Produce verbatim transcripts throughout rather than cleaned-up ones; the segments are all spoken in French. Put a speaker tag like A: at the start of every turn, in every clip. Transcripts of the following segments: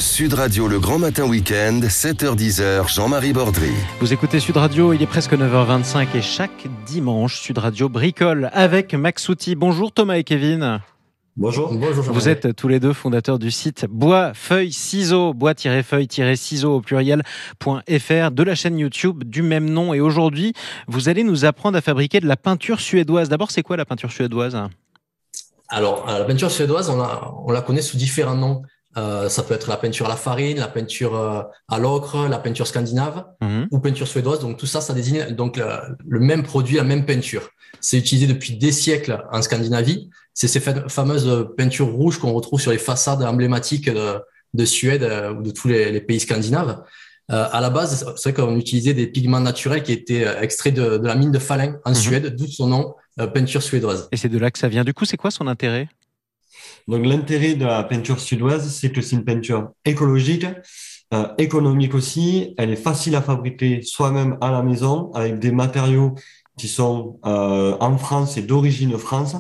A: Sud Radio, le grand matin week-end, sept heures dix, Jean-Marie Bordry.
B: Vous écoutez Sud Radio, il est presque neuf heures vingt-cinq et chaque dimanche, Sud Radio bricole avec Max Souti. Bonjour Thomas et Kevin.
C: Bonjour. Bonjour.
B: Vous êtes tous les deux fondateurs du site Bois Feuille Ciseaux, bois-feuille-ciseaux au pluriel.fr, de la chaîne YouTube du même nom. Et aujourd'hui, vous allez nous apprendre à fabriquer de la peinture suédoise. D'abord, c'est quoi la peinture suédoise ?
C: Alors, la peinture suédoise, on la, on la connaît sous différents noms. Euh, ça peut être la peinture à la farine, la peinture euh, à l'ocre, la peinture scandinave mmh. ou peinture suédoise. Donc tout ça, ça désigne donc le, le même produit, la même peinture. C'est utilisé depuis des siècles en Scandinavie. C'est ces fameuses peintures rouges qu'on retrouve sur les façades emblématiques de, de Suède euh, ou de tous les, les pays scandinaves. Euh, à la base, c'est vrai qu'on utilisait des pigments naturels qui étaient extraits de, de la mine de Falun en mmh. Suède, d'où son nom, euh, peinture suédoise.
B: Et c'est de là que ça vient. Du coup, c'est quoi son intérêt ?
D: Donc, l'intérêt de la peinture suédoise, c'est que c'est une peinture écologique, euh, économique aussi. Elle est facile à fabriquer soi-même à la maison avec des matériaux qui sont euh, en France et d'origine France.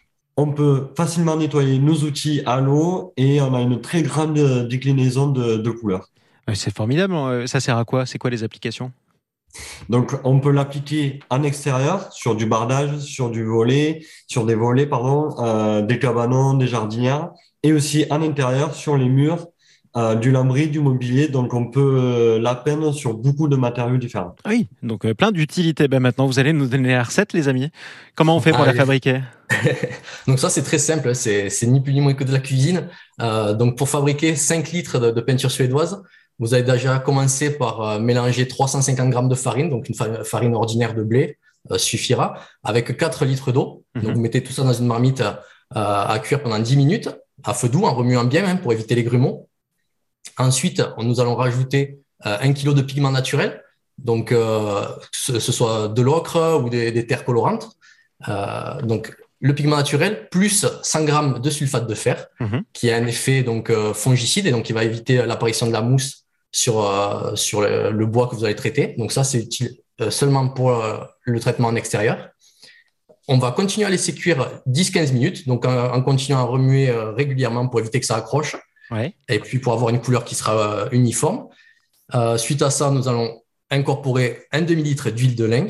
D: On peut facilement nettoyer nos outils à l'eau et on a une très grande déclinaison de, de couleurs.
B: C'est formidable. Ça sert à quoi ? C'est quoi les applications ?
D: Donc, on peut l'appliquer en extérieur, sur du bardage, sur du volet, sur des volets, pardon, euh, des cabanons, des jardinières, et aussi en intérieur, sur les murs, euh, du lambris, du mobilier. Donc, on peut euh, la peindre sur beaucoup de matériaux différents.
B: Oui, donc euh, plein d'utilités. Ben, maintenant, vous allez nous donner la recette, les amis. Comment on fait pour ah, la oui. fabriquer ?
C: Donc ça, c'est très simple. C'est, c'est ni plus ni moins que de la cuisine. Euh, donc, pour fabriquer cinq litres de, de peinture suédoise, vous allez déjà commencer par euh, mélanger trois cent cinquante grammes de farine, donc une fa- farine ordinaire de blé euh, suffira, avec quatre litres d'eau. Mmh. Donc, vous mettez tout ça dans une marmite euh, à cuire pendant dix minutes, à feu doux, en remuant bien hein, pour éviter les grumeaux. Ensuite, on, nous allons rajouter euh, un kilo de pigment naturel, donc euh, que ce soit de l'ocre ou des, des terres colorantes. Euh, donc, le pigment naturel plus cent grammes de sulfate de fer, mmh. qui a un effet donc euh, fongicide et donc qui va éviter l'apparition de la mousse sur euh, sur le, le bois que vous allez traiter. Donc ça, c'est utile euh, seulement pour euh, le traitement en extérieur. On va continuer à laisser cuire dix à quinze minutes, donc en, en continuant à remuer euh, régulièrement pour éviter que ça accroche, ouais. et puis pour avoir une couleur qui sera euh, uniforme. Euh, suite à ça, nous allons incorporer un demi-litre d'huile de lin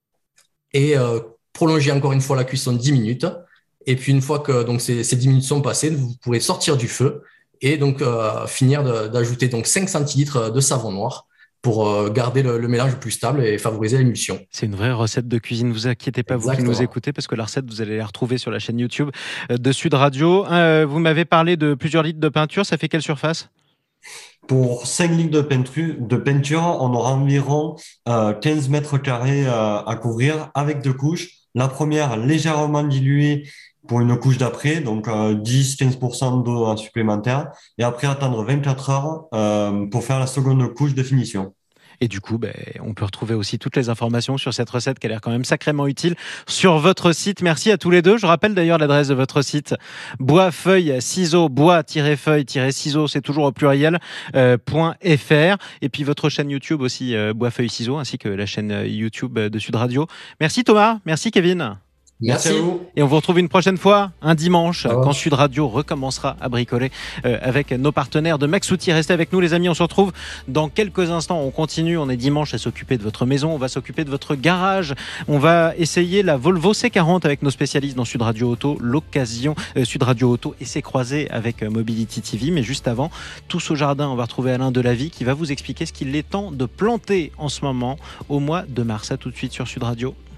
C: et euh, prolonger encore une fois la cuisson de dix minutes. Et puis une fois que donc, ces, ces dix minutes sont passées, vous pourrez sortir du feu et donc euh, finir de, d'ajouter donc cinq centilitres de savon noir pour euh, garder le, le mélange plus stable et favoriser l'émulsion.
B: C'est une vraie recette de cuisine, ne vous inquiétez pas. Exactement. Vous qui nous écoutez, parce que la recette, vous allez la retrouver sur la chaîne YouTube de Sud Radio. Euh, vous m'avez parlé de plusieurs litres de peinture, ça fait quelle surface ?
D: Pour cinq litres de peinture, de peinture, on aura environ euh, quinze mètres carrés euh, à couvrir avec deux couches. La première légèrement diluée pour une couche d'après, donc euh, dix à quinze pour cent d'eau supplémentaire. Et après, attendre vingt-quatre heures euh, pour faire la seconde couche de finition.
B: Et du coup, ben, on peut retrouver aussi toutes les informations sur cette recette qui a l'air quand même sacrément utile sur votre site. Merci à tous les deux. Je rappelle d'ailleurs l'adresse de votre site, bois feuille ciseaux, bois-feuille-ciseaux, c'est toujours au pluriel, euh, .fr. Et puis votre chaîne YouTube aussi, euh, bois feuille ciseaux, ainsi que la chaîne YouTube de Sud Radio. Merci Thomas, merci Kevin.
C: Merci. Merci à vous.
B: Et on vous retrouve une prochaine fois, un dimanche, quand Sud Radio recommencera à bricoler euh, avec nos partenaires de Max Souti. Restez avec nous les amis, on se retrouve dans quelques instants. On continue, on est dimanche à s'occuper de votre maison, on va s'occuper de votre garage. On va essayer la Volvo C quarante avec nos spécialistes dans Sud Radio Auto, l'occasion euh, Sud Radio Auto et ses croisés avec euh, Mobility T V. Mais juste avant, tous au jardin, on va retrouver Alain Delavie qui va vous expliquer ce qu'il est temps de planter en ce moment au mois de mars. À tout de suite sur Sud Radio.